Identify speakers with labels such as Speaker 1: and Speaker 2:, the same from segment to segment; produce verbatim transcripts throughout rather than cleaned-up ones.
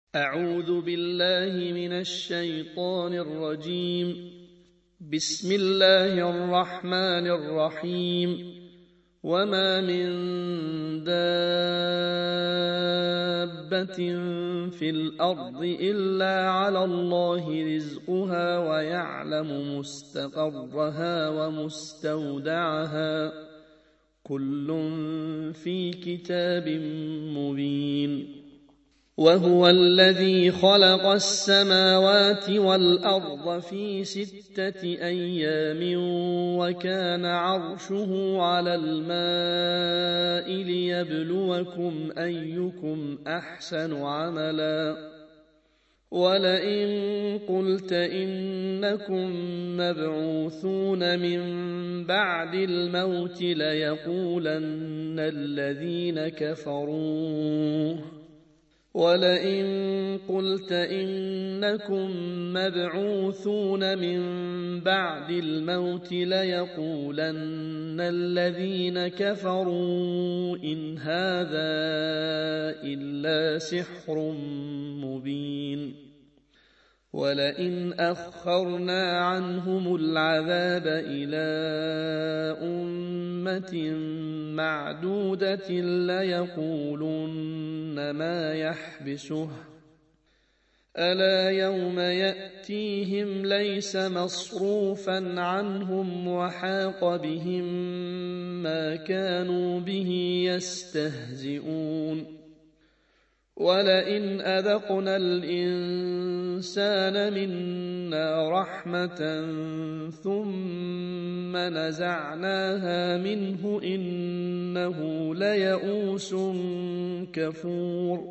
Speaker 1: أعوذ بالله من الشيطان الرجيم. بسم الله الرحمن الرحيم. وما من دابة في الأرض إلا على الله رزقها ويعلم مستقرها ومستودعها كل في كتاب مبين. وهو الذي خلق السماوات والأرض في ستة أيام وكان عرشه على الماء ليبلوكم أيكم أحسن عملا ولئن قلت إنكم مبعوثون من بعد الموت ليقولن الذين كفروا ولئن قلت إنكم مبعوثون من بعد الموت ليقولن الذين كفروا إن هذا إلا سحر مبين. ولئن أخرنا عنهم العذاب إلى أمة معدودة ليقولن ما يحبسه ألا يوم يأتيهم ليس مصروفا عنهم وحاق بهم ما كانوا به يستهزئون. ولئن أذقنا الإنسان منا رحمة ثم نزعناها منه إنه ليئوس كفور.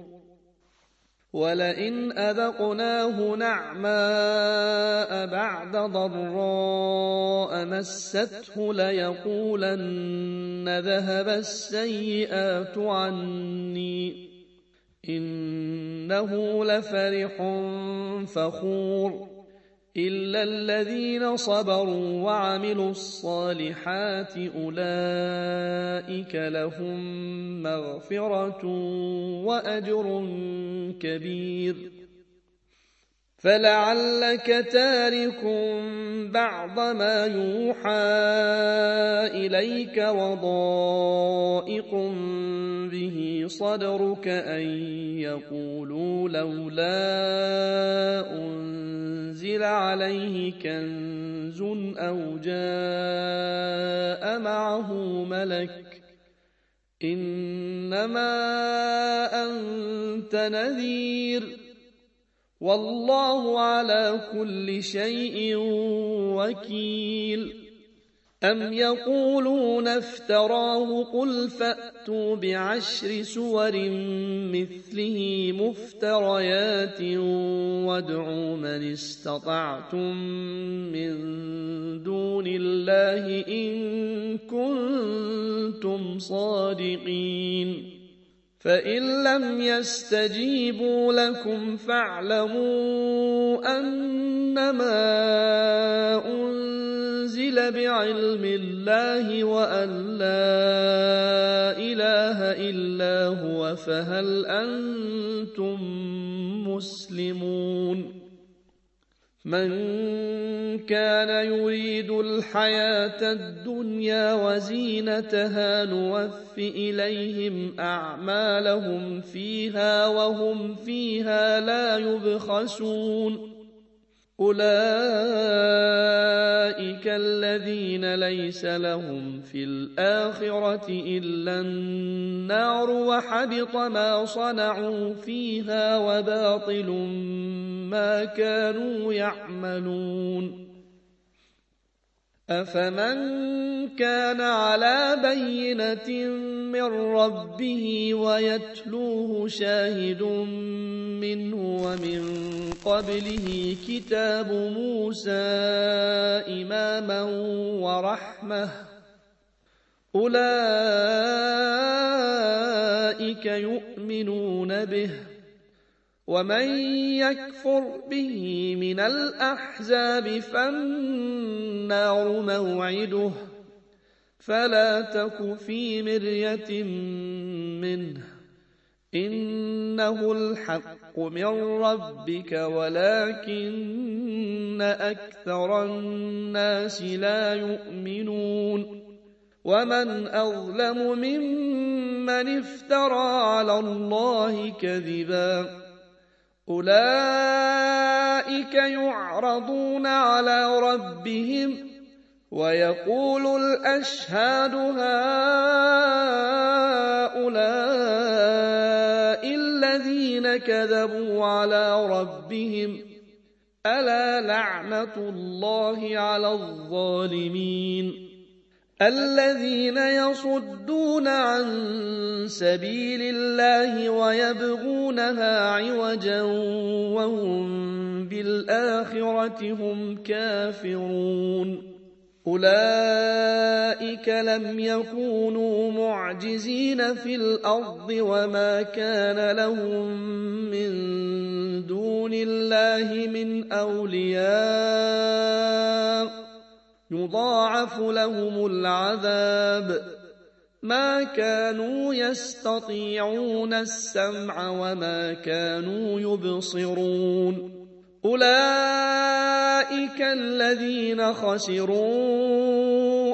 Speaker 1: ولئن أذقناه نعماء بعد ضراء مسته ليقولن ذهب السيئات عني إنه لفرح فخور. إلا الذين صبروا وعملوا الصالحات أولئك لهم مغفرة وأجر كبير. فلعلك تارك بعض ما يوحى إليك وضائق به صدرك أن يقولوا لولا أنزل عليه كنز أو جاء معه ملك إنما أنت نذير والله على كل شيء وكيل. أم يقولون افتراه قل فأتوا بعشر سور مثله مفتريات وادعوا من استطعتم من دون الله إن كنتم صادقين. فإن لم يستجيبوا لكم فاعلموا أنما أنزل بعلم الله وأن لا إله إلا هو فهل أنتم مسلمون. من كان يريد الحياة الدنيا وزينتها نوف إليهم أعمالهم فيها وهم فيها لا يبخسون. أولئك الذين ليس لهم في الآخرة إلا النار وحبط ما صنعوا فيها وباطل ما كانوا يعملون. أفمن كان على بينة من ربه ويتلوه شاهد منه ومن قبله كتاب موسى إماما ورحمة أولئك يؤمنون به. ومن يكفر به من الأحزاب فالنار موعده فلا تك في مرية منه إنه الحق من ربك ولكن أكثر الناس لا يؤمنون ومن أظلم ممن افترى على الله كذبا أولئك يعرضون على ربهم ويقول الأشهاد هؤلاء الذين كذبوا على ربهم ألا لعنة الله على الظالمين الذين يصدون عن سبيل الله ويبغونها عوجا وهم بالآخرة هم كافرون أولئك لم يكونوا معجزين في الأرض وما كان لهم من دون الله من أولياء يضاعف لهم العذاب ما كانوا يستطيعون السمع وما كانوا يبصرون أولئك الذين خسروا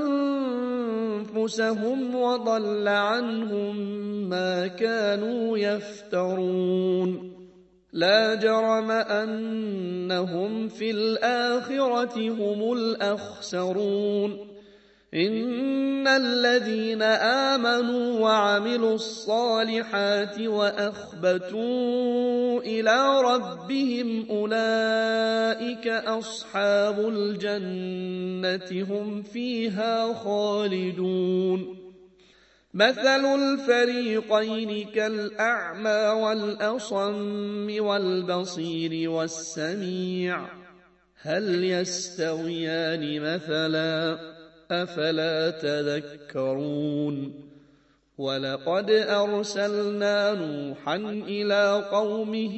Speaker 1: أنفسهم وضل عنهم ما كانوا يفترون لا جرم أنهم في الآخرة هم الأخسرون إن الذين آمنوا وعملوا الصالحات وأخبتوا إلى ربهم أولئك أصحاب الجنة هم فيها خالدون مثل الفريقين كالأعمى والأصم والبصير والسميع هل يستويان مثلا أفلا تذكرون ولقد أرسلنا نوحا إلى قومه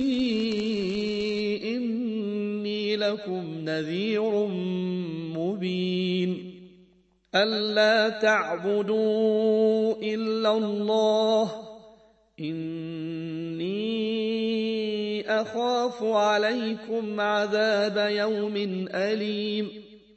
Speaker 1: إني لكم نذير مبين ألا تعبدوا إلا الله إني أخاف عليكم عذاب يوم أليم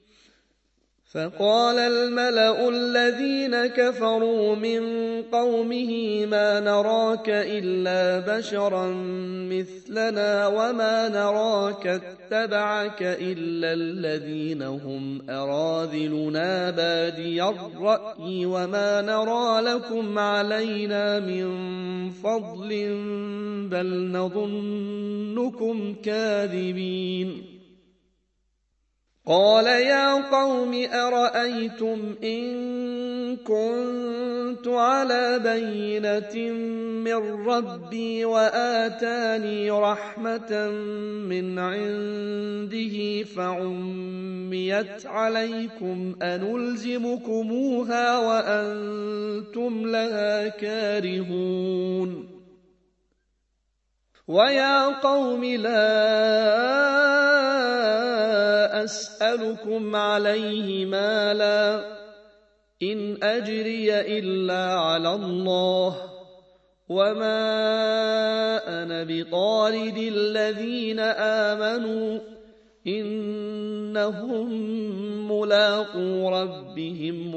Speaker 1: فقال الملأ الذين كفروا من قومه ما نراك إلا بشرا مثلنا وما نراك اتبعك إلا الذين هم أراذلنا بادي الرأي وما نرى لكم علينا من فضل بل نظنكم كاذبين قال يا قوم أرأيتم إن كنت على بينة من ربي وآتاني رحمة من عنده فعميت عليكم أنلزمكموها وأنتم لها كارهون ويا قوم لا أسألكم عليه مالا إن أجري إلا على الله وما أنا بطارد الذين آمنوا إنهم ملاقو ربهم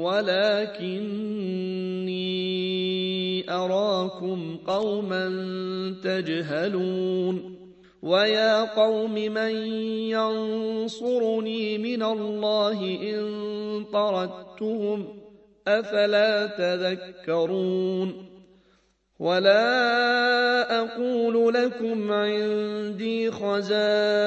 Speaker 1: ولكني أراكم قوما تجهلون ويا قوم من ينصرني من الله إن طردتهم أفلا تذكرون ولا أقول لكم عندي خزائن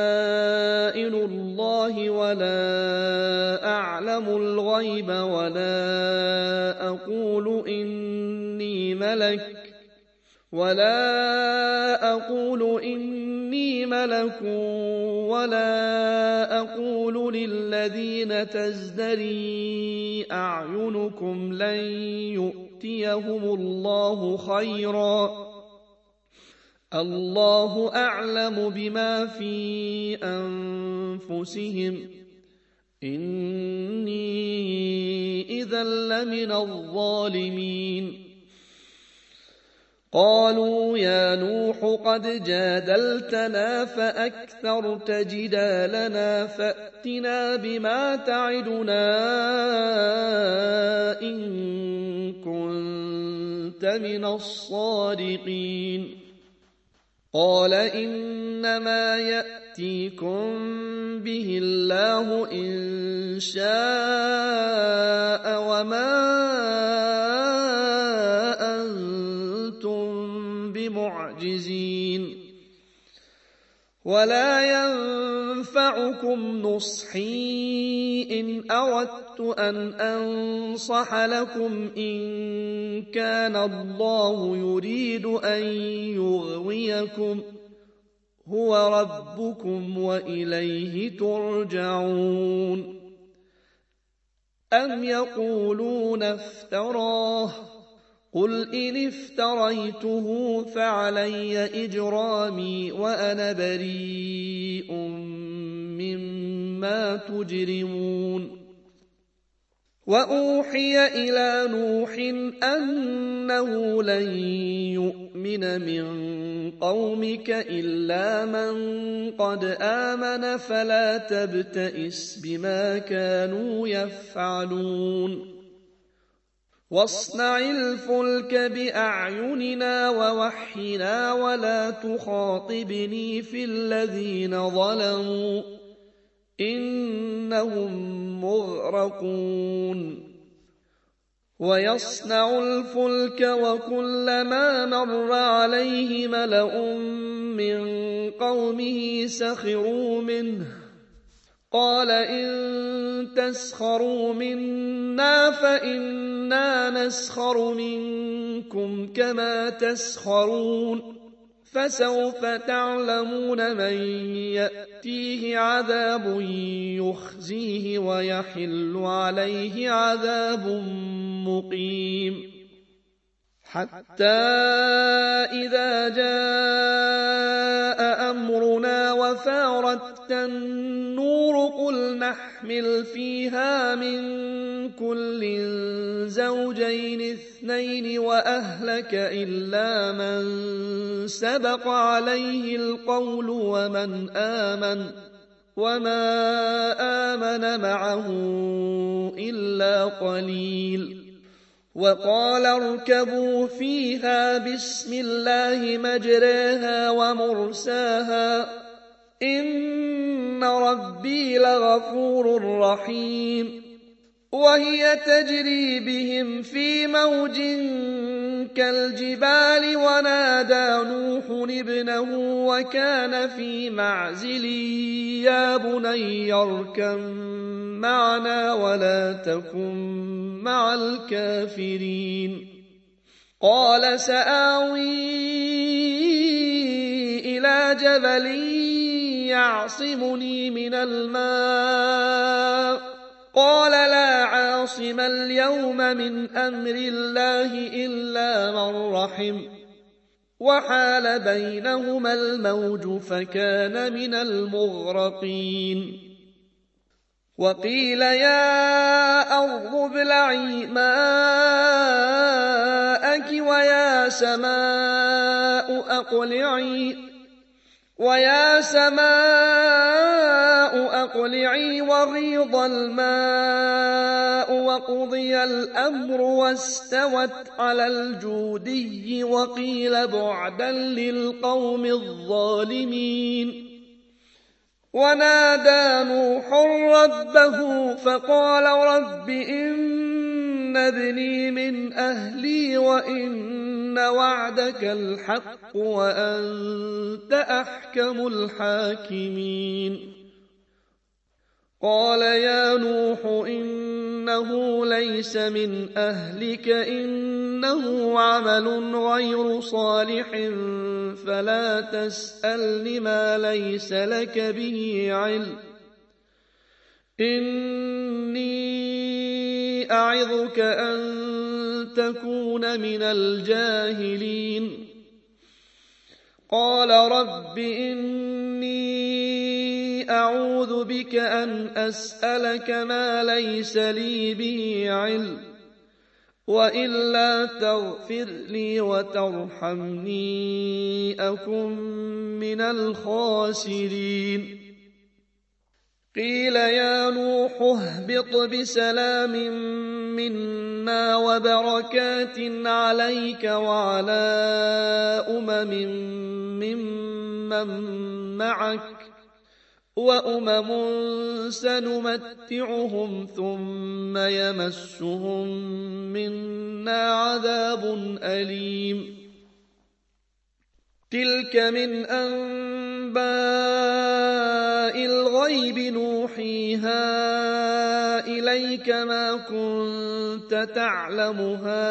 Speaker 1: الله ولا أعلم الغيب ولا أقول إني ملك ولا أقول إني ملك ولا أقول للذين تزدري أعينكم لن يؤتيهم الله خيرا الله أعلم بما في أنفسهم إني إذا لمن الظالمين قالوا يا نوح قد جادلتنا فأكثرت جدالنا فأتنا بما تعدنا إن كنت من الصادقين. قال إنما يأتيكم به الله إن شاء وما معجزين ولا ينفعكم نصحي إن أردت أن أنصح لكم إن كان الله يريد أن يغويكم هو ربكم وإليه ترجعون. أم يقولون افتراه قل إن افتريته فعلي إجرامي وأنا بريء مما تجرمون. وأوحي إلى نوح أنه لن يؤمن من قومك إلا من قد آمن فلا تبتئس بما كانوا يفعلون. واصنع الفلك بأعيننا ووحينا ولا تخاطبني في الذين ظلموا إنهم مغرقون. ويصنع الفلك وكلما مر عليه ملأ من قومه سخروا منه قال إن تسخروا منا فإنا نسخر منكم كما تسخرون فسوف تعلمون من يأتيه عذاب يخزيه ويحل عليه عذاب مقيم. حتى إذا جاء أمرنا وفارت النور قل نحمل فيها من كل زوجين اثنين وأهلك إلا من سبق عليه القول ومن آمن وما آمن معه إلا قليل. وقال اركبوا فيها بسم الله مجريها ومرساها إن ربي لغفور رحيم. وهي تجري بهم في موج كالجبال ونادى نوح ابنه وكان في معزل يا بني اركب معنا ولا تكن مع الكافرين. قال سآوي إلى جبل يعصمني من الماء قال لا عاصم اليوم من أمر الله إلا من رحم وحال بينهما الموج فكان من المغرقين. وقيل يا أرض ابلعي ماءك ويا سماء أقلعي ويا سماء أقلعي وغيض الماء وقضي الأمر واستوت على الجودي وقيل بعدا للقوم الظالمين. ونادى نوح ربه فقال رب إن ابني من أهلي وإن وعدك الحق وأنت أحكم الحاكمين. قال يا نوح إنه ليس من أهلك إنه عمل غير صالح فلا تسألني ما ليس لك به علم إني أعظك أن تكون من الجاهلين. قال رب إني أعوذ بك أن أسألك ما ليس لي به علم وإلا تغفر لي وترحمني أكن من الخاسرين. قيل يا نوح اهبط بسلام منا وبركات عليك وعلى أمم ممن معك وأمم سنمتعهم ثم يمسهم منا عذاب أليم. تلك من أنباء الغيب نوحيها إليك ما كنت تعلمها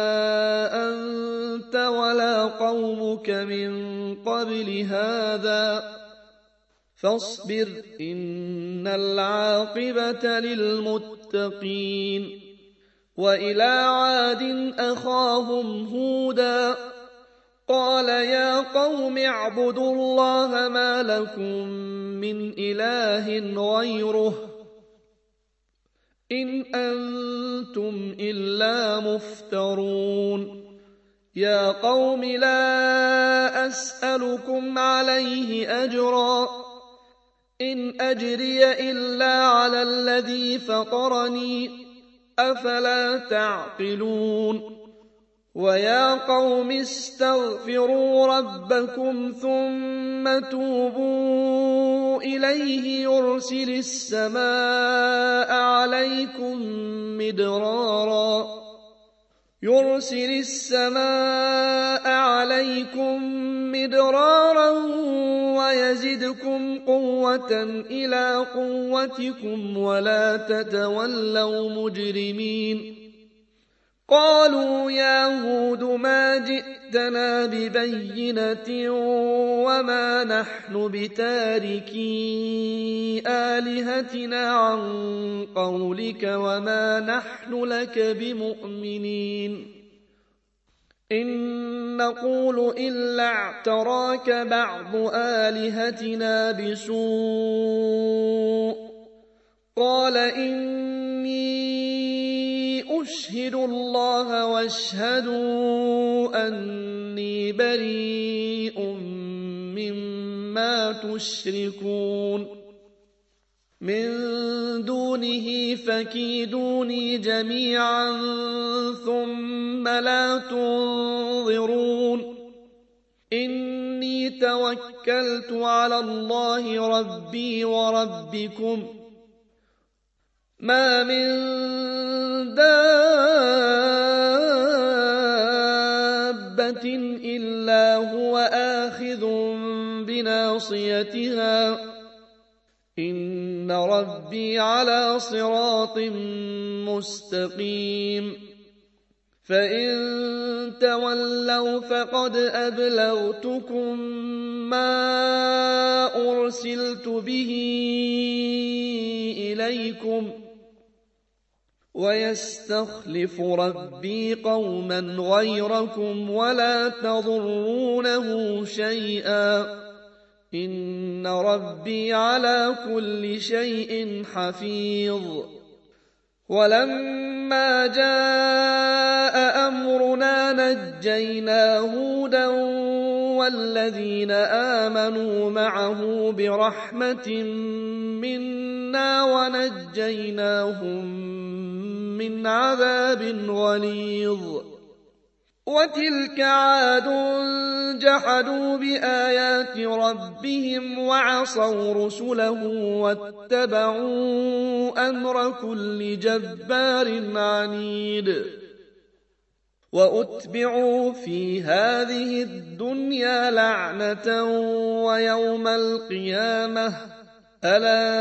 Speaker 1: أنت ولا قومك من قبل هذا فاصبر إن العاقبة للمتقين. وإلى عاد أخاهم هودا قال يا قوم اعبدوا الله ما لكم من إله غيره إن أنتم إلا مفترون. يا قوم لا أسألكم عليه أجرا إن أجري إلا على الذي فطرني أفلا تعقلون. ويا قوم استغفروا ربكم ثم توبوا إليه يرسل السماء عليكم مدرارا يرسل السماء عليكم مدرارا ويزدكم قوة إلى قوتكم ولا تتولوا مجرمين. قالوا يا هود ما جئتنا ببينة وما نحن بتاركي آلهتنا عن قولك وما نحن لك بمؤمنين. إن نقول إلا اعتراك بعض آلهتنا بسوء قال إني أشهد الله واشهدوا أني بريء مما تشركون من دونه فكيدوني جميعا ثم لا تنظرون. إني توكلت على الله ربي وربكم ما من دابة إلا هو آخذ بناصيتها إن ربي على صراط مستقيم. فإن تولوا فقد أبلغتكم ما أرسلت به إليكم ويستخلف ربي قوما غيركم ولا تضرونه شيئا إن ربي على كل شيء حفيظ. ولما جاء أمرنا نجينا هودا والذين آمنوا معه برحمة منا ونجيناهم من عذاب غليظ. وتلك عاد جحدوا بآيات ربهم وعصوا رسله واتبعوا أمر كل جبار عنيد. وأتبعوا في هذه الدنيا لعنة ويوم القيامة ألا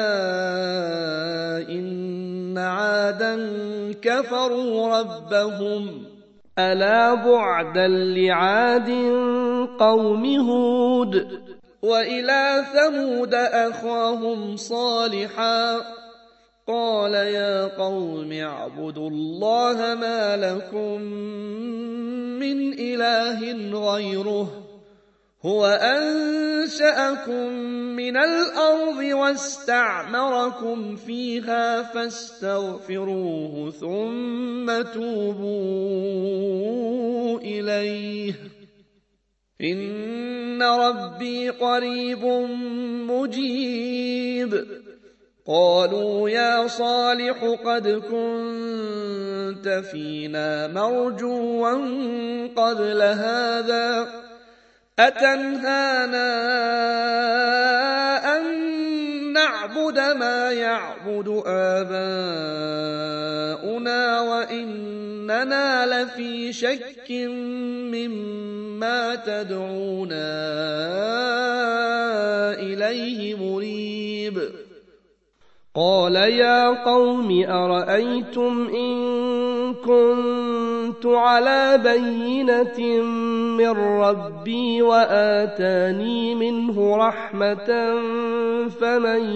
Speaker 1: إن عادا كفروا ربهم ألا بعدا لعاد قوم هود. وإلى ثمود أخاهم صالحا قال يا قوم اعبدوا الله ما لكم من إله غيره هو أنشأكم من الأرض واستعمركم فيها فاستغفروه ثم توبوا إليه إن ربي قريب مجيب. قالوا يا صالح قد كنت فينا مرجوا قبل هذا أتنهانا أن نعبد ما يعبد آباؤنا وإننا لفي شك مما تدعونا إليه مريب.
Speaker 2: قال يا قوم أرأيتم إن كنت على بينة من ربي وآتاني منه رحمة فمن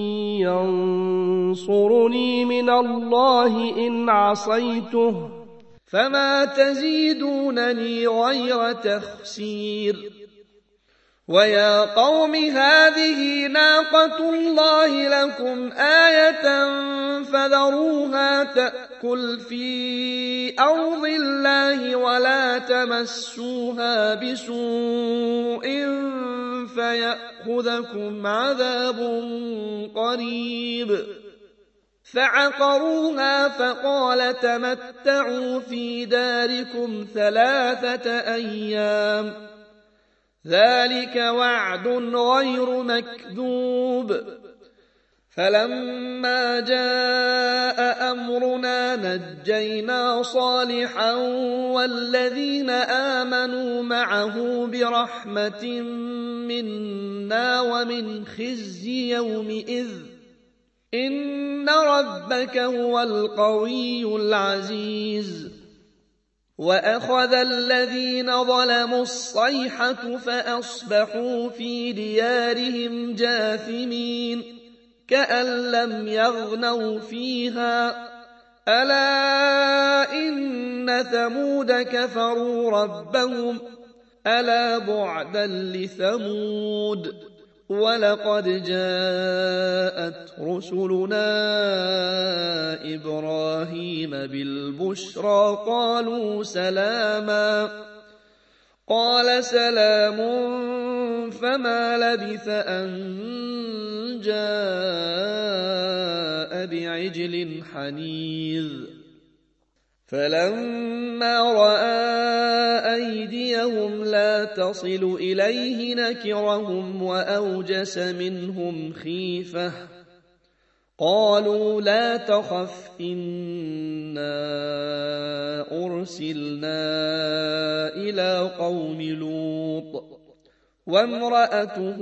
Speaker 2: ينصرني من الله إن عصيته
Speaker 1: فما تزيدونني غير تخسير. ويا قوم هذه ناقة الله لكم آية فذروها تأكل في أرض الله ولا تمسوها بسوء فيأخذكم عذاب قريب. فعقروها فقال تمتعوا في داركم ثلاثة أيام ذلك وعد غير مكذوب. فلما جاء أمرنا نجينا صالحا والذين آمنوا معه برحمة منا ومن خزي يومئذ إن ربك هو القوي العزيز. وأخذ الذين ظلموا الصيحة فأصبحوا في ديارهم جاثمين كأن لم يغنوا فيها ألا إن ثمود كفروا ربهم ألا بعدا لثمود. ولقد جاءت رسلنا إبراهيم بالبشرى قالوا سلاما قال سلام فما لبث أن جاء بعجل حنيذ. فلما رأى أيديهم لا تصل إليه نكرهم وأوجس منهم خيفة قالوا لا تخف إنا أرسلنا إلى قوم لوط وامرأته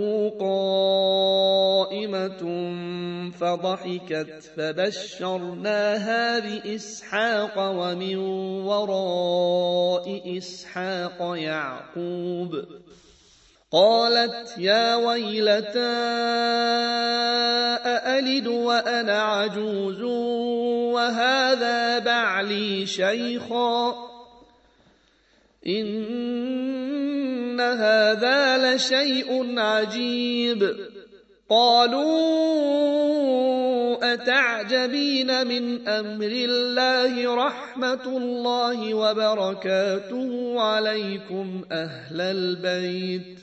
Speaker 1: قائمة فضحكت فبشرناها بإسحاق ومن وراء إسحاق يعقوب. قالت يا ويلتى أألد وأنا عجوز وهذا بعلي شيخا إن هذا لشيء عجيب. قالوا أتعجبين من أمر الله رحمة الله وبركاته عليكم أهل البيت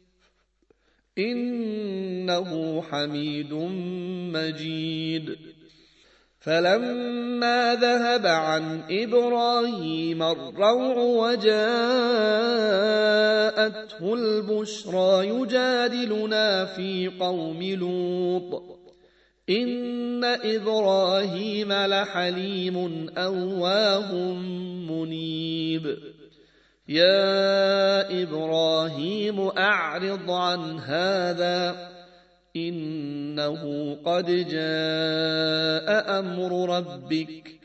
Speaker 1: إنه حميد مجيد. فلما ذهب عن إبراهيم الروع وجاءته البشرى يجادلنا في قوم لوط إن إبراهيم لحليم أواه منيب. يا إبراهيم أعرض عن هذا إنه قد جاء أمر ربك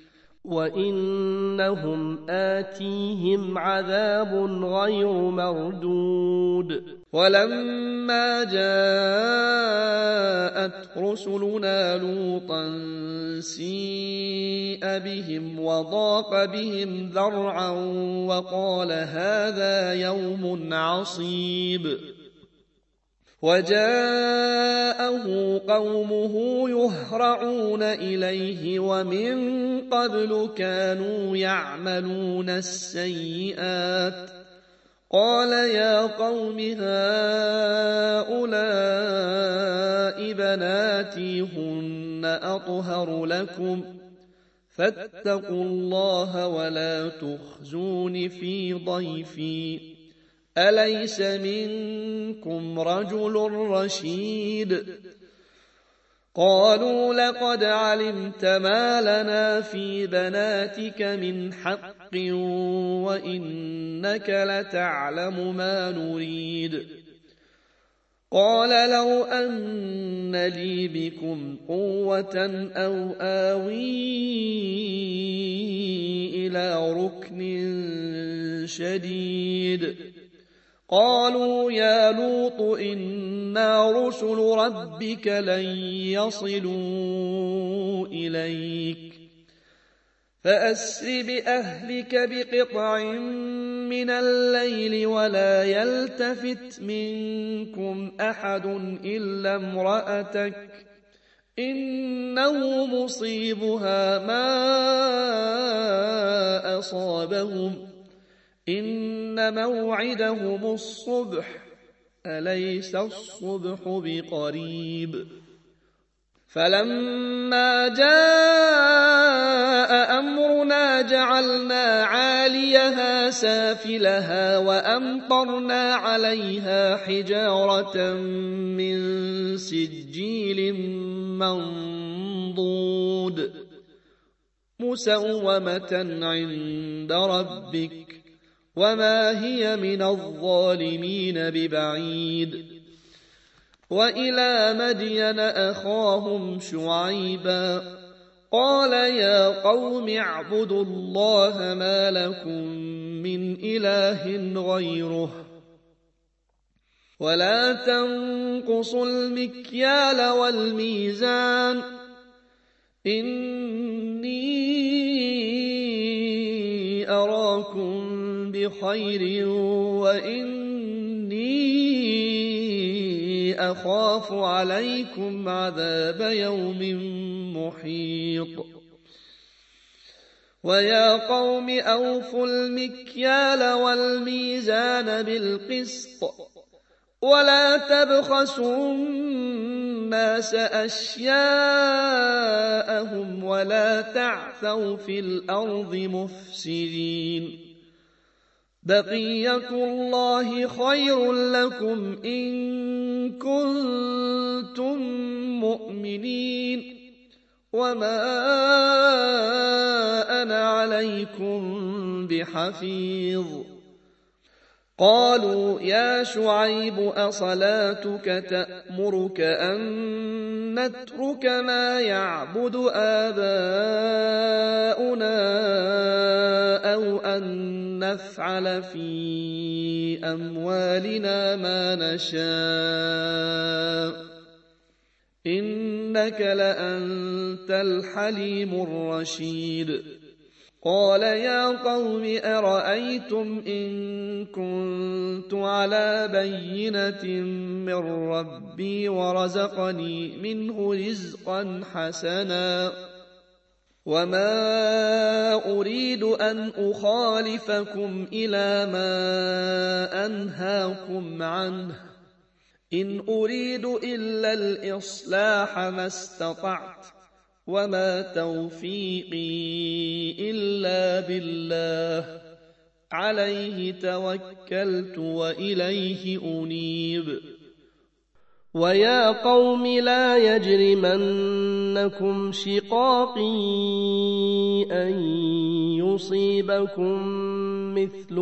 Speaker 2: وإنهم آتيهم عذاب غير مردود.
Speaker 1: ولما جاء جاءت رسلنا لوطا سيء بهم وضاق بهم ذرعا وقال هذا يوم عصيب وجاءه قومه يهرعون إليه ومن قبل كانوا يعملون السيئات قال يا قوم هؤلاء بناتي هن أطهر لكم فاتقوا الله ولا تخزون في ضيفي أليس منكم رجل رشيد قالوا لقد علمت ما لنا في بناتك من حق وإنك لتعلم ما نريد قال لو أن لي بكم قوة أو آوي إلى ركن شديد قالوا يا لوط إنا رسل ربك لن يصلوا إليك فأسر بأهلك بقطع من الليل ولا يلتفت منكم أحد إلا امرأتك إنه مصيبها ما أصابهم إن موعدهم الصبح أليس الصبح بقريب فلما جاء أمرنا جعلنا عاليها سافلها وأمطرنا عليها حجارة من سجيل منضود مسومة عند ربك وما هي من الظالمين ببعيد وإلى مدين أخاهم شعيبا قال يا قوم اعبدوا الله ما لكم من إله غيره ولا تنقصوا المكيال والميزان إني أراكم بخير وإني أخاف عليكم عذاب يوم محيط ويا قوم أوفوا المكيال والميزان بالقسط ولا تبخسوا الناس أشياءهم ولا تعثوا في الأرض مفسدين بقية الله خير لكم إن كنتم مؤمنين وما أنا عليكم بحفيظ قالوا يا شعيب أصلاتك تأمرك أن نترك ما يعبد آباؤنا أو أن نفعل في أموالنا ما نشاء إنك لأنت الحليم الرشيد قال يا قوم أرأيتم إن كنت على بينة من ربي ورزقني منه رزقا حسنا وما أريد أن أخالفكم إلى ما أنهاكم عنه إن أريد إلا الإصلاح ما استطعت وما توفيقي إلا بالله عليه توكلت وإليه أنيب
Speaker 2: ويا قوم لا يجرمنكم شقاقي أن يصيبكم مثل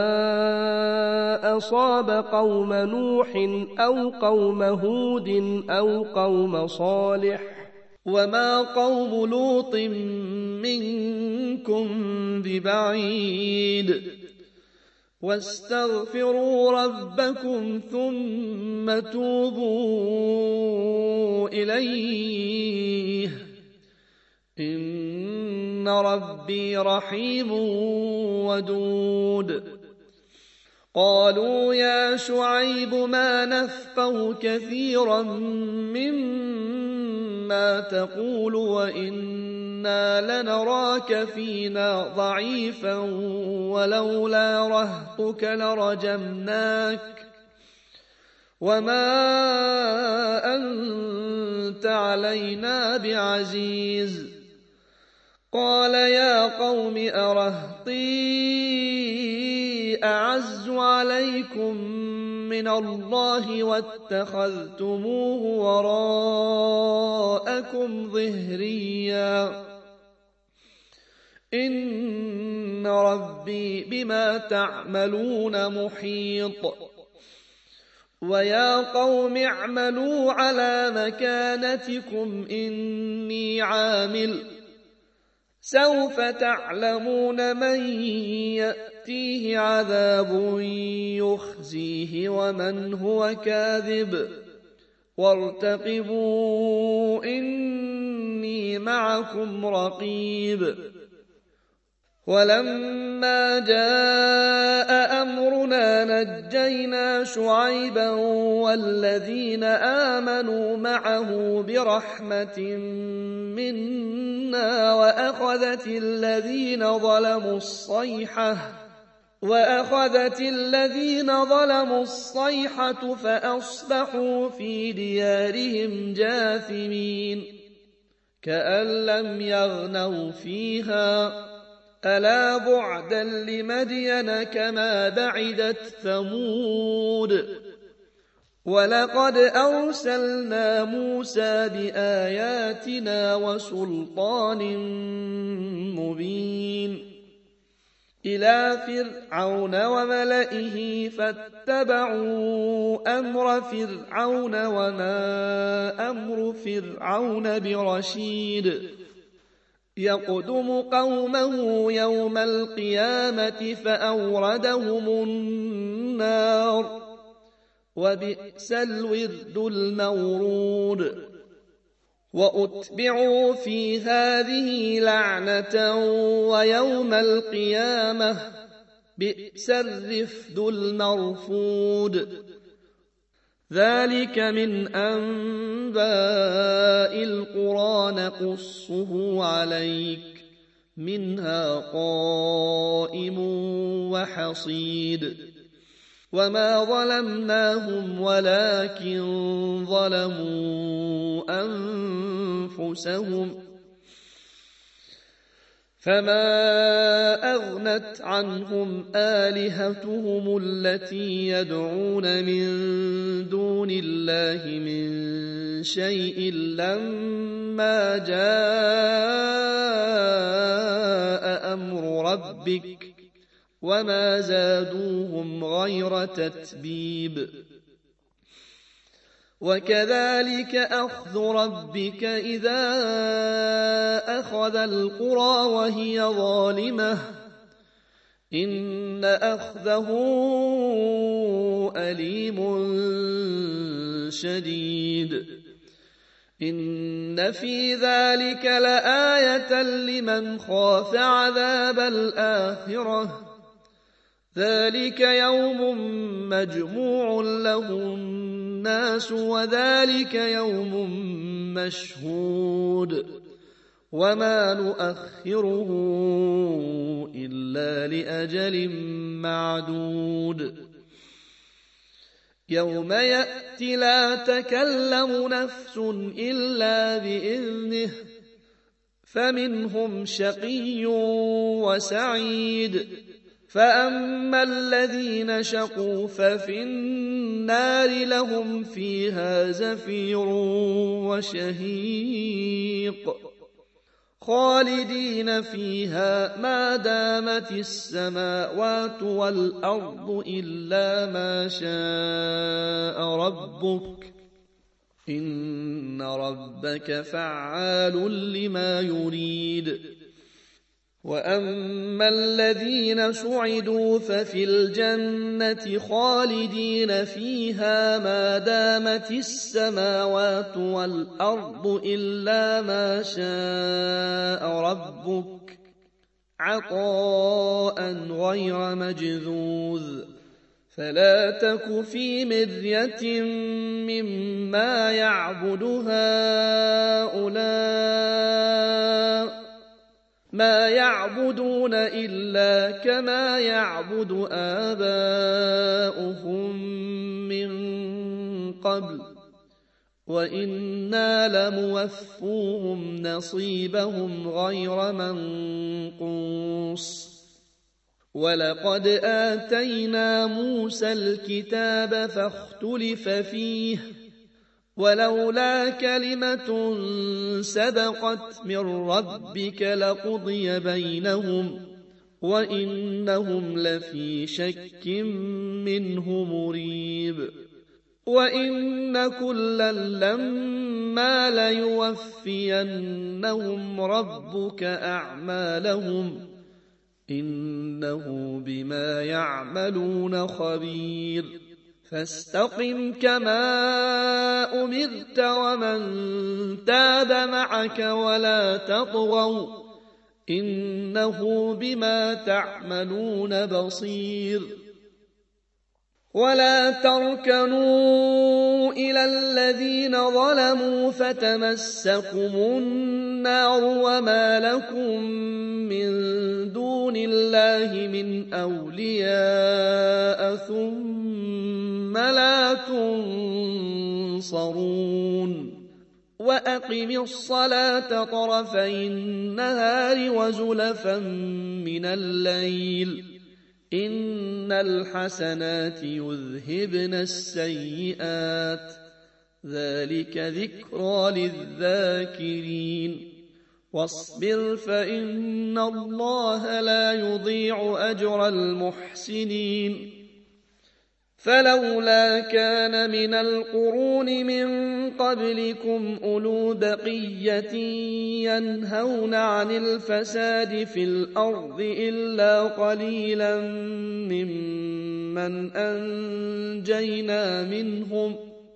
Speaker 2: ما أصاب قوم نوح أو قوم هود أو قوم صالح وما قوم لوط منكم ببعيد
Speaker 1: واستغفروا ربكم ثم توبوا إليه إن ربي رحيم ودود. قالوا يا شعيب ما نفقه كثيرا مما تقول وإنا لنراك فينا ضعيفا ولولا رهطك لرجمناك وما أنت علينا بعزيز. قال يا قوم أرهطي أعز عليكم من الله واتخذتموه وراءكم ظهريا إن ربي بما تعملون محيط. ويا قوم اعملوا على مكانتكم إني عامل سوف تعلمون من يأتيه عذاب يخزيه ومن هو كاذب وارتقبوا إني معكم رقيب. ولما جاء أمرنا نجينا شعيبا والذين آمنوا معه برحمة منا وأخذت الذين ظلموا الصيحة وأخذت الذين ظلموا الصيحة فأصبحوا في ديارهم جاثمين كأن لم يغنوا فيها ألا بعدا لمدين كما بعدت ثمود. ولقد أرسلنا موسى بآياتنا وسلطان مبين إلى فرعون وملئه فاتبعوا أمر فرعون وما أمر فرعون برشيد. يقدم قومه يوم القيامة فأوردهم النار وبئس الورد المورود. وأتبعوا في هذه لعنة ويوم القيامة بئس الرفد المرفود. ذلك من أنباء القرى نقصه عليك منها قائم وحصيد. وما ظلمناهم ولكن ظلموا أنفسهم فما أغنت عنهم آلهتهم التي يدعون من دون الله من شيء لما جاء أمر ربك وما زادوهم غير تتبيب. وكذلك أخذ ربك إذا أخذ القرى وهي ظالمة إن أخذه أليم شديد. إن في ذلك لآية لمن خاف عذاب الآخرة ذلك يوم مجموع له الناس وذلك يوم مشهود وما نؤخره إلا لأجل معدود. يوم يأتي لا تكلم نفس إلا بإذنه فمنهم شقي وسعيد. فأما الذين شقوا ففي النار لهم فيها زفير وشهيق خالدين فيها ما دامت السماوات والأرض إلا ما شاء ربك إن ربك فعال لما يريد. وأما الذين سعدوا ففي الجنة خالدين فيها ما دامت السماوات والأرض إلا ما شاء ربك عطاء غير مجذوذ فلا تك في مرية مما يعبد هؤلاء ما يعبدون إلا كما يعبد آباؤهم من قبل وإنا لموفوهم نصيبهم غير منقوص ولقد آتينا موسى الكتاب فاختلف فيه ولولا كلمة سبقت من ربك لقضي بينهم وإنهم لفي شك منه مريب وإن كلا لما ليوفينهم ربك أعمالهم إنه بما يعملون خبير فاستقم كما أمرت ومن تاب معك ولا تطغوا إنه بما تعملون بصير ولا تركنوا إلى الذين ظلموا فتمسكم النار وما لكم من دون الله من أولياء ثم لا تنصرون وأقم الصلاة طرفي النهار وزلفا من الليل إن الحسنات يذهبن السيئات ذلك ذكرى للذاكرين واصبر فإن الله لا يضيع أجر المحسنين فلولا كان من القرون من قبلكم أولو بقية ينهون عن الفساد في الأرض إلا قليلا ممن أنجينا منهم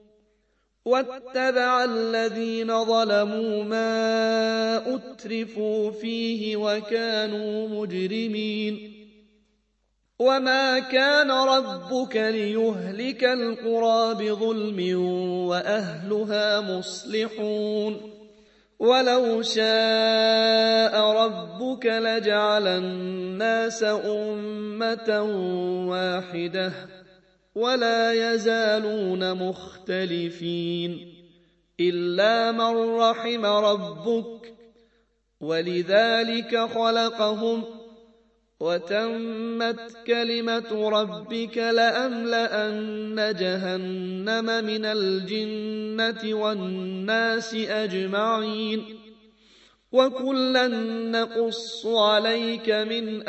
Speaker 1: واتبع الذين ظلموا ما أترفوا فيه وكانوا مجرمين وما كان ربك ليهلك القرى بظلم وأهلها مصلحون ولو شاء ربك لجعل الناس أمة واحدة ولا يزالون مختلفين إلا من رحم ربك ولذلك خلقهم وتمت كلمة ربك لأملأن جهنم من الجنة والناس أجمعين وكلا نقص عليك من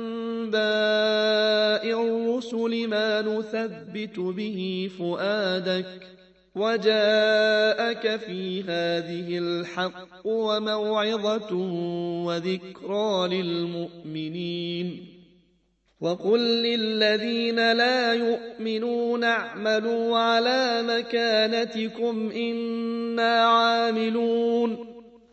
Speaker 1: أنباء الرسل ما نثبت به فؤادك وجاءك في هذه الحق وموعظة وذكرى للمؤمنين وقل للذين لا يؤمنون اعملوا على مكانتكم إنا عاملون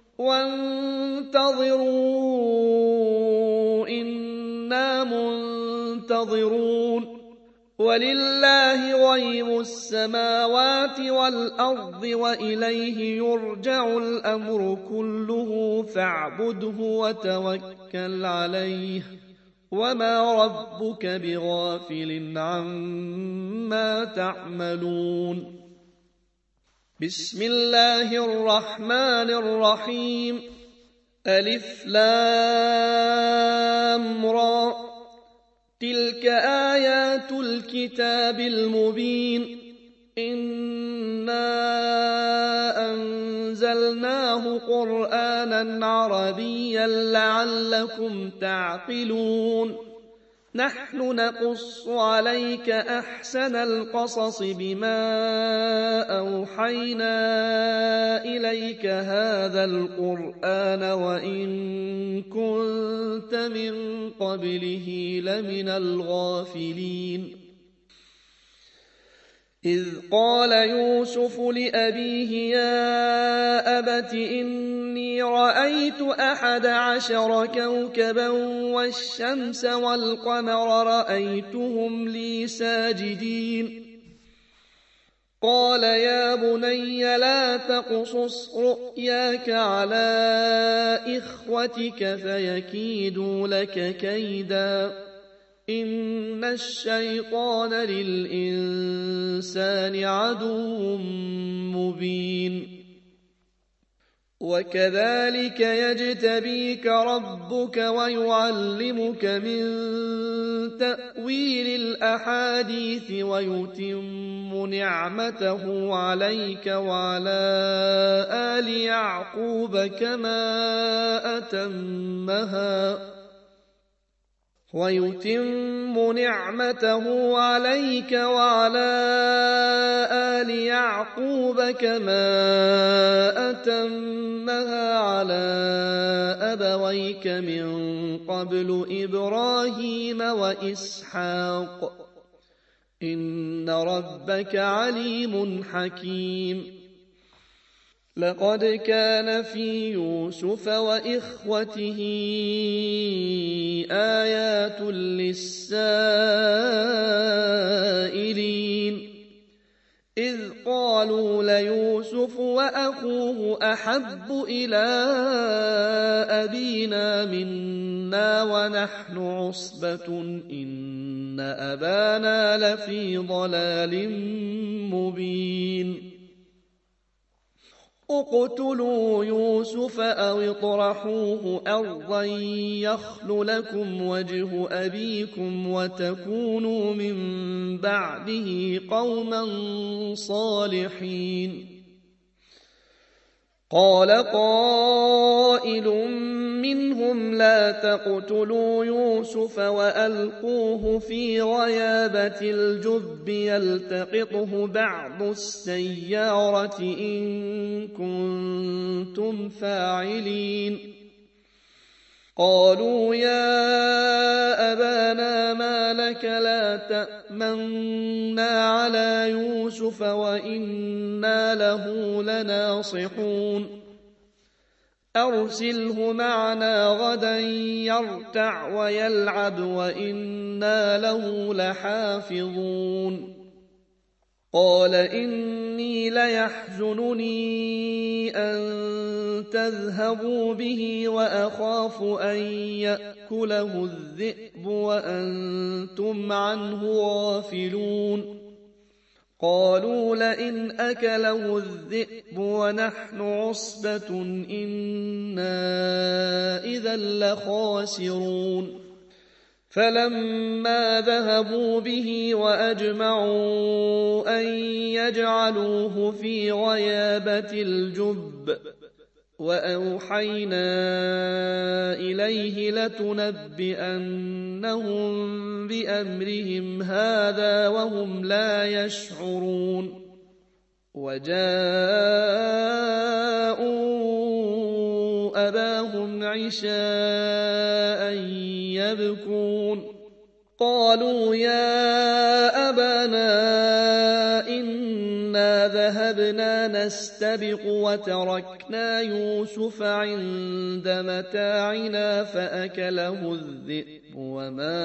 Speaker 1: وانتظروا إنا منتظرون ولله غيب السماوات والأرض وإليه يرجع الأمر كله فاعبده وتوكل عليه وما ربك بغافل عما تعملون بسم الله الرحمن الرحيم ألف لام را تلك آيات الكتاب المبين إنا أنزلناه قرآنا عربيا لعلكم تعقلون نحن نقص عليك أحسن القصص بما أوحينا إليك هذا القرآن وإن كنت من قبله لمن الغافلين إذ قال يوسف لأبيه يا أبت إني رأيت أحد عشر كوكبا والشمس والقمر رأيتهم لي ساجدين قال يا بني لا تقصص رؤياك على إخوتك فيكيدوا لك كيدا إن الشيطان للإنسان عدو مبين وكذلك يجتبيك ربك ويعلمك من تأويل الأحاديث ويتم نعمته عليك وعلى آل يعقوب كما أتمها ويتم نعمته عليك وعلى آل يعقوب كما أتمها على أبويك من قبل إبراهيم وإسحاق إن ربك عليم حكيم لقد كان في يوسف وإخوته آيات للسائلين إذ قالوا ليوسف وأخوه أحب إلى أبينا منا ونحن عصبة إن أبانا لفي ضلال مبين اقتلوا يوسف أو اطرحوه أرضا يخل لكم وجه أبيكم وتكونوا من بعده قوما صالحين قال قائل منهم لا تقتلوا يوسف وألقوه في غيابة الجب يلتقطه بعض السيارة إن كنتم فاعلين قالوا يا أبانا ما لك لا تأمنا على يوسف وإنا له لناصحون أرسله معنا غدا يرتع ويلعب وإنا له لحافظون قال إني ليحزنني أن تذهبوا به وأخاف أن يأكله الذئب وأنتم عنه غافلون قالوا لئن أكله الذئب ونحن عصبة إنا إذا لخاسرون فلما ذهبوا به وأجمعوا أن يجعلوه في غيابة الجب وأوحينا إليه لتنبئنهم بأمرهم هذا وهم لا يشعرون وجاءوا أباهم عشاء يبكون قالوا يا أبانا إنا ذهبنا نستبق وتركنا يوسف عند متاعنا فأكله الذئب وما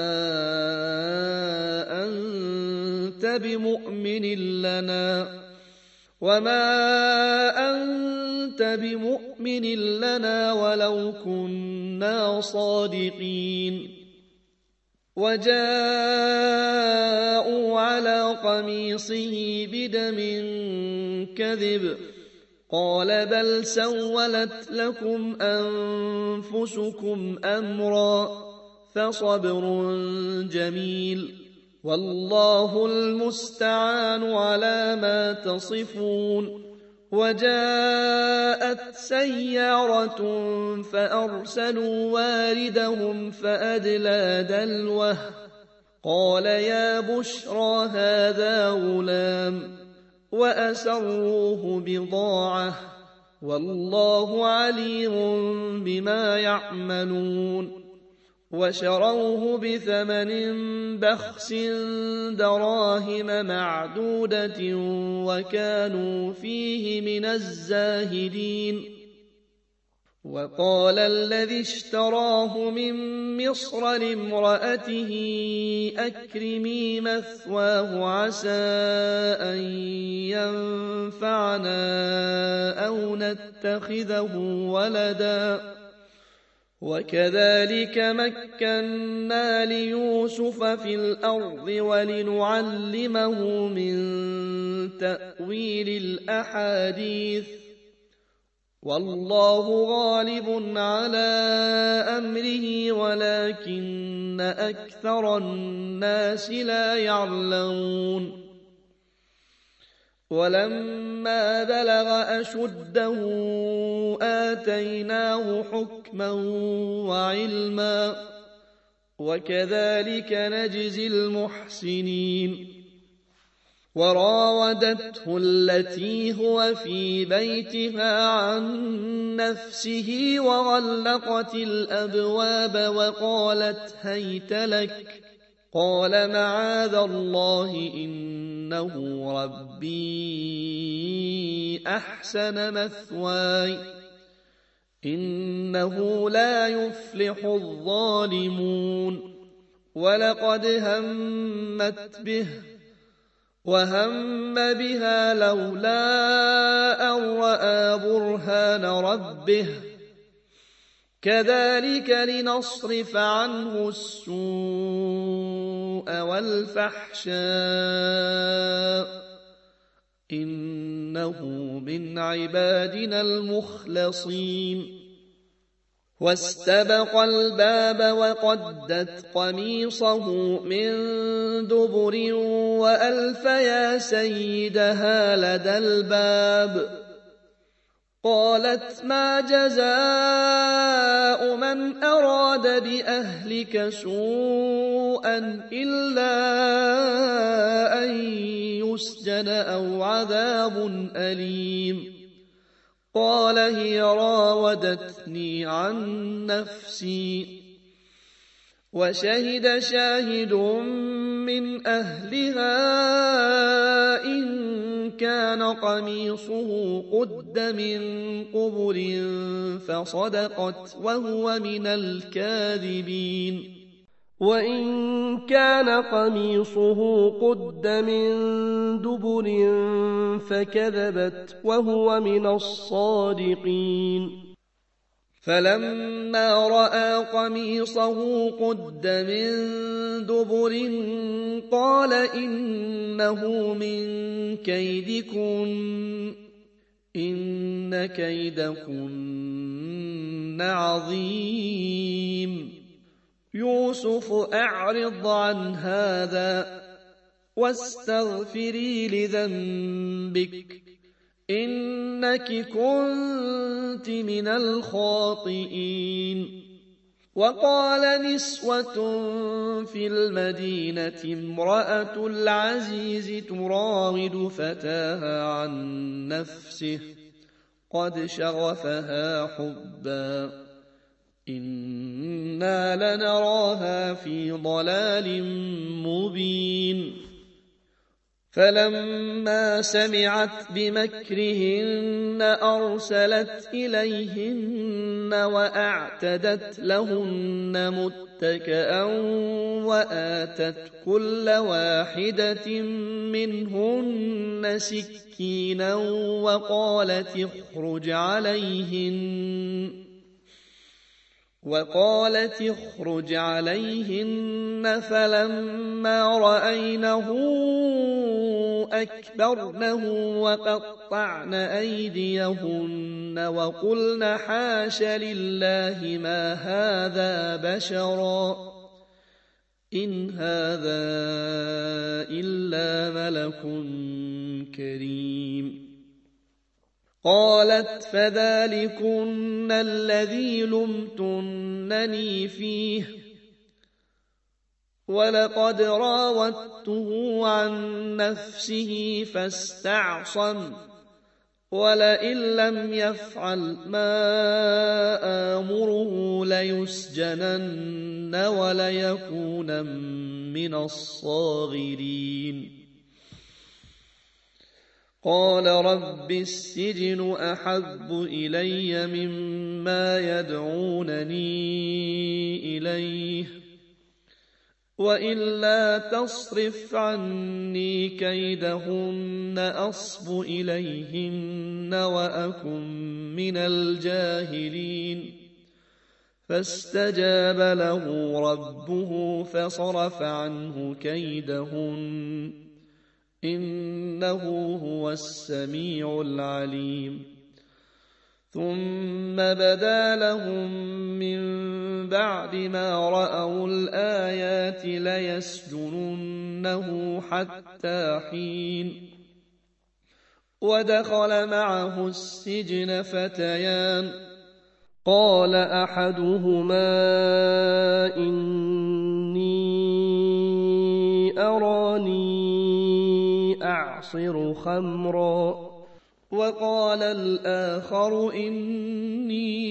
Speaker 1: أنت بمؤمن لنا وما أنت بمؤمن لنا ولو كنا صادقين وجاءوا على قميصه بدم كذب قال بل سولت لكم أنفسكم أمرا فصبر جميل والله المستعان على ما تصفون وجاءت سيارة فأرسلوا واردهم فأدلى دلوه قال يا بشرى هذا غلام وأسروه بضاعة والله عليم بما يعملون وشروه بثمن بخس دراهم معدودة وكانوا فيه من الزاهدين وقال الذي اشتراه من مصر لامرأته أكرمي مثواه عسى أن ينفعنا أو نتخذه ولدا وكذلك مكنا ليوسف في الأرض ولنعلمه من تأويل الأحاديث والله غالب على أمره ولكن أكثر الناس لا يعلمون ولما بلغ أشده آتيناه حكما وعلما وكذلك نجزي المحسنين وراودته التي هو في بيتها عن نفسه وغلقت الأبواب وقالت هيت لك قال معاذ الله إنه ربي أحسن مثواي إنه لا يفلح الظالمون ولقد همت به وهم بها لولا أن رأى برهان ربه كذلك لنصرف عنه السوء والفحشاء إنه من عبادنا المخلصين واستبق الباب وقدت قميصه من دبر وألف يا سيدها لدى الباب قالت ما جزاء من أراد بأهلك سوءا إلا أن يسجن أو عذاب أليم قال هي راودتني عن نفسي وشهد شاهد من أهلها إن كان قميصه قد من قبل فصدقت وهو من الكاذبين
Speaker 2: وإن كان قميصه قد من دبر فكذبت وهو من الصادقين
Speaker 1: فلما رأى قميصه قد من دبر قال إنه من كيدكن إن كيدكن عظيم يوسف أعرض عن هذا واستغفري لذنبك إنك كنت من الخاطئين وقال نسوة في المدينة امرأة العزيز تراود فتاها عن نفسه قد شغفها حبا إنا لنراها في ضلال مبين فلما سمعت بمكرهن أرسلت إليهن وأعتدت لهن متكئا وآتت كل واحدة منهن سكينا وقالت اخرج عليهن وقالت اخرج عليهن فلما رأينه أكبرنه وقطعن أيديهن وقلن حاش لله ما هذا بشرا إن هذا إلا ملك كريم قالت فذلكن الذي لمتنني فيه ولقد راودته عن نفسه فاستعصم ولئن لم يفعل ما آمره ليسجنن وليكون من الصاغرين قال رب السجن أحب إلي مما يدعونني إليه وإلا تصرف عني كيدهن أصب إليهن وأكن من الجاهلين فاستجاب له ربه فصرف عنه كيدهن إنه هو السميع العليم ثم بدا لهم من بعد ما رأوا الآيات ليسجننه حتى حين ودخل معه السجن فتيان قال أحدهما إني أراني أعصر خمرا وقال الآخر إني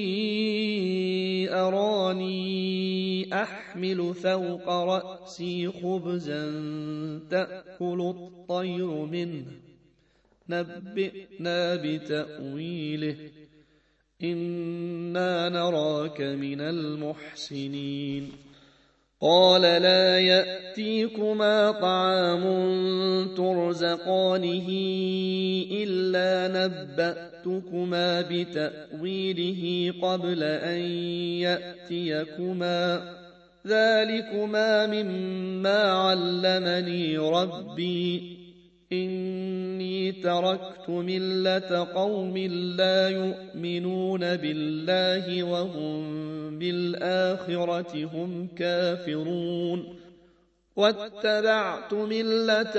Speaker 1: أراني أحمل فوق رأسي خبزا تأكل الطير منه نبئنا بتأويله إنا نراك من المحسنين قال لا يأتيكما طعام ترزقانه إلا نبأتكما بتأويله قبل أن يأتيكما ذلكما مما علمني ربي إني تركت ملة قوم لا يؤمنون بالله وهم بالآخرة هم كافرون واتبعت ملة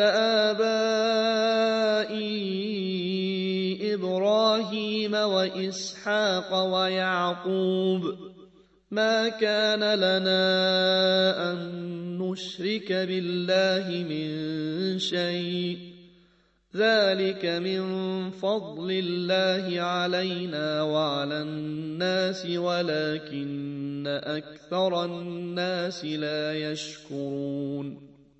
Speaker 1: آبائي إبراهيم وإسحاق ويعقوب ما كان لنا أن نشرك بالله من شيء ذلك من فضل الله علينا وعلى الناس ولكن أكثر الناس لا يشكرون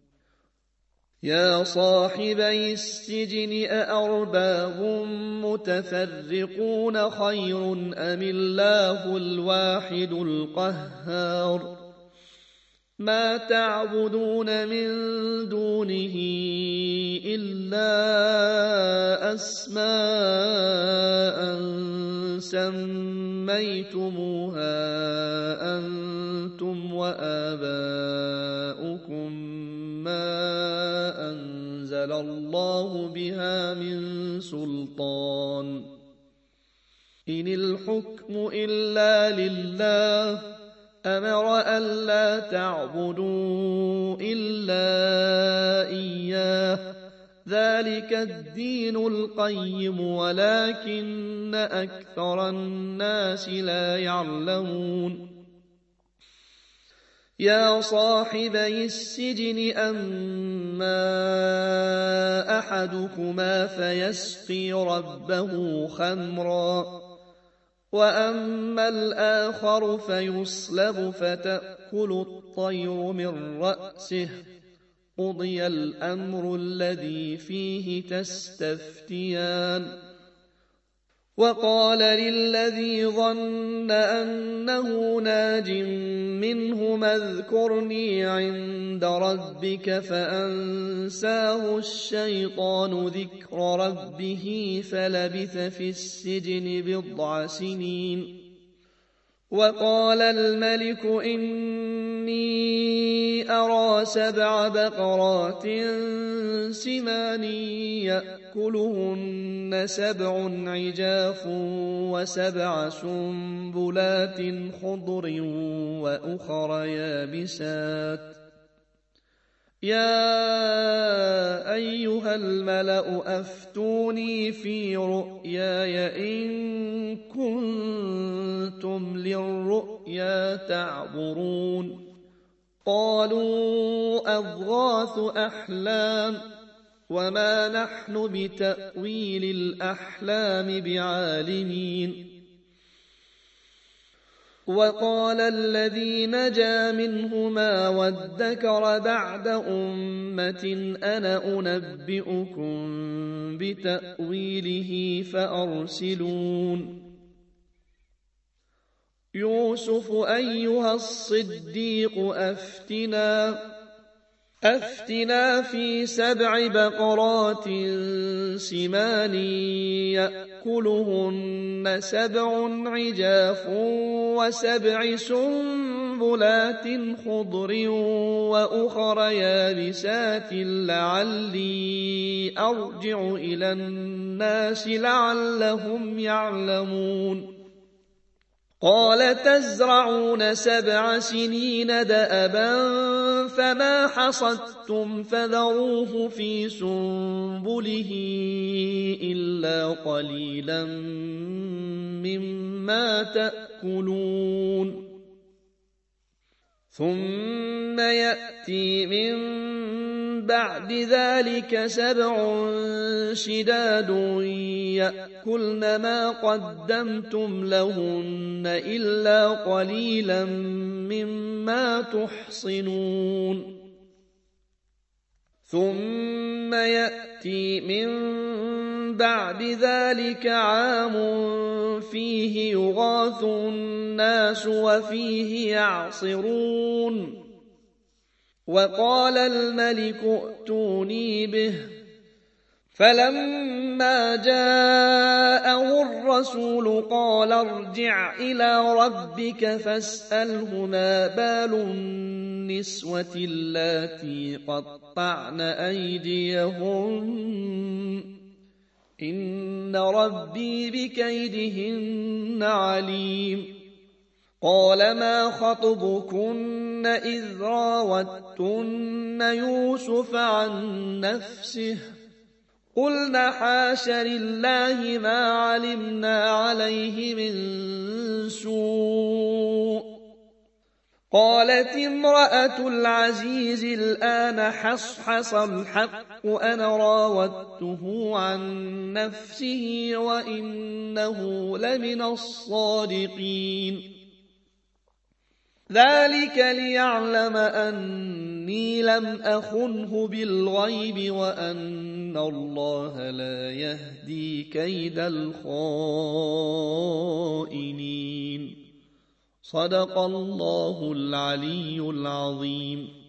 Speaker 1: يا صاحبي السجن أأرباب متفرقون خير أم الله الواحد القهار ما تعبدون من دونه إلا أسماء سميتموها أنتم وآباؤكم ما أنزل الله بها من سلطان إن الحكم إلا لله أمر ألا تعبدوا إلا إياه ذلك الدين القيم ولكن أكثر الناس لا يعلمون يا صاحبي السجن أما أحدكما فيسقي ربه خمرا وأما الآخر فيصلب فتأكل الطير من رأسه قضي الأمر الذي فيه تستفتيان وقال للذي ظن أنه ناج منهما اذكرني عند ربك فأنساه الشيطان ذكر ربه فلبث في السجن بضع سنين وقال الملك إني أرى سبع بقرات سمان يأكلهن سبع عجاف وسبع سنبلات خضر وأخر يابسات يا أيها الملأ أفتوني في رؤياي إن كنتم للرؤيا تعبرون قالوا أضغاث أحلام وما نحن بتأويل الأحلام بعالمين. وقال الذي نجا منهما وادكر بعد أمة أنا أنبئكم بتأويله فأرسلون. يوسف أيها الصديق أفتنا أفتنا في سبع بقرات سمان يأكلهن سبع عجاف وسبع سنبلات خضر وأخر يابسات لعلي أرجع إلى الناس لعلهم يعلمون. قال تزرعون سبع سنين دأبا فما حصدتم فذروه في سنبله إلا قليلا مما تأكلون. ثم يأتي من بعد ذلك سبع شداد يأكلن ما قدمتم لهن إلا قليلا مما تحصنون. ثم يأتي من بعد ذلك عام فيه يغاث الناس وفيه يعصرون. وقال الملك ائتوني به فلما جاءه الرسول قال ارجع إلى ربك فاسأله ما بال النسوة اللاتي قطعن أيديهن إن ربي بكيدهن عليم. قال ما خطبكن إذ راوتن يوسف عن نفسه قلنا حاش لله ما علمنا عليه من سوء. قالت امرأة العزيز الآن حصحص الحق أنا راودته عن نفسه وإنه لمن الصادقين. ذلك ليعلم أني لم أخنه بالغيب وأن الله لا يهدي كيد الخائنين. صدق الله العلي العظيم.